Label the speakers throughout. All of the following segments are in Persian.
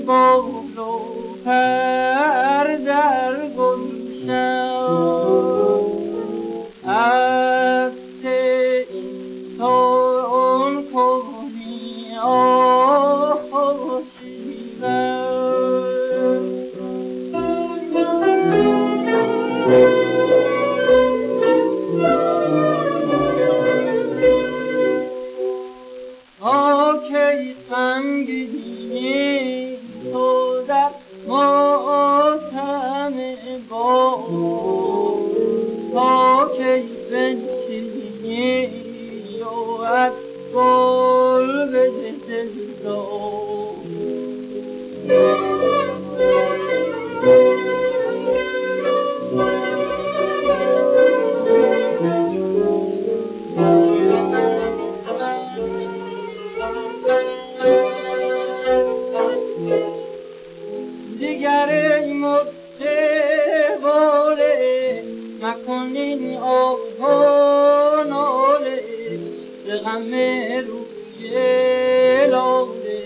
Speaker 1: بال و پر در گلشن از چه این سان کنی آکی غمگینی تو در ماتم باد آکی بنشینی و از گل به دلدار نکنین آبها ناله به غم روی لاله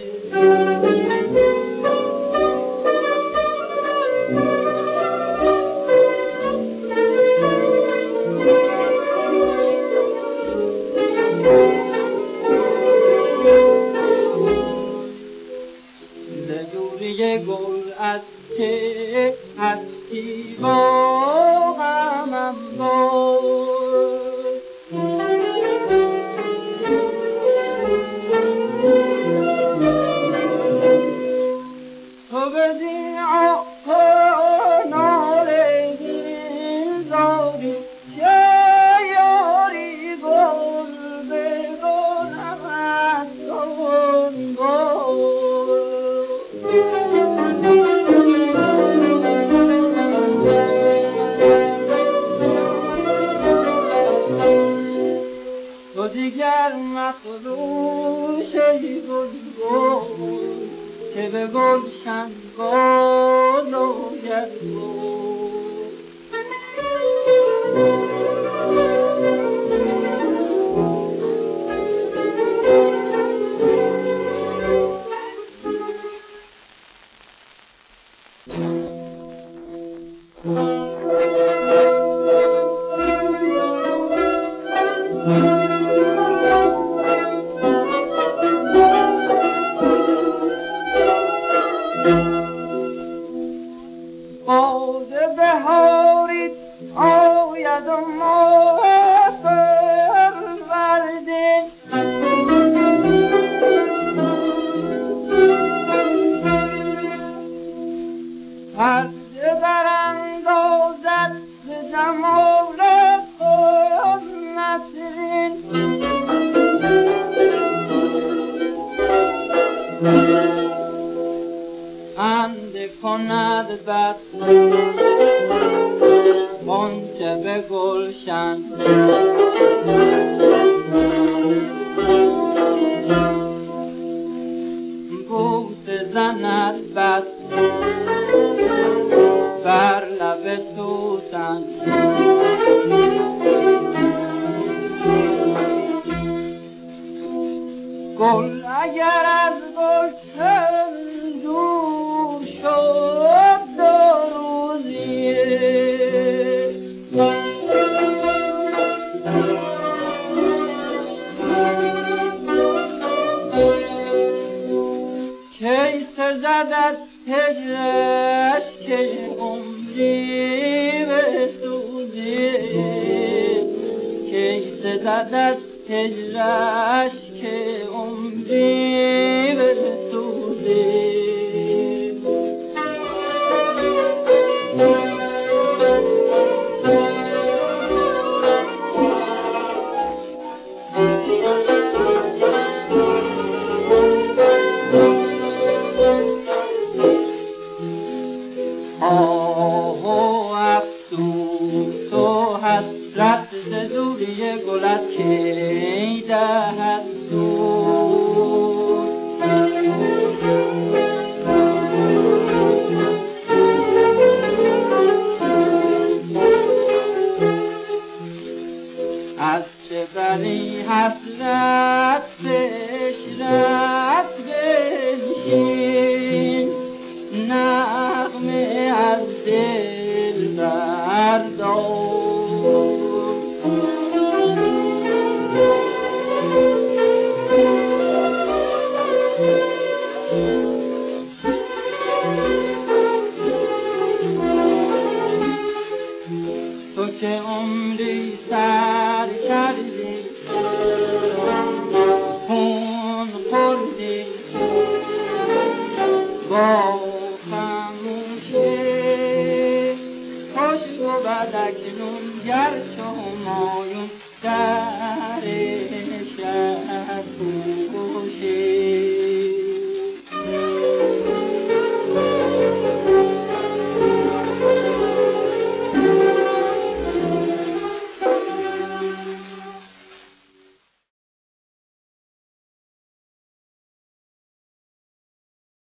Speaker 1: به دوری گل از که هستی با غمم باز تو بدین آقا ناله داری که یاری گل به گلم از کن تو دیگر مخروش ای گلگون که به گلشن باز آید باده بهاری آید و ما پروردین پرده براندازد به جمال خود نسرین خنده کند بس غنچه به گلشن بوسه زند بس بر لب سوسن گل اگر از گلشن دور شد دو روزیه کی سزد از هجرش که عمری بسوزیه کی سزد از هجرش که عمری بسوزیه آه و افسوس و حسرت ز دوری گلت کی دهد سود چو همایون در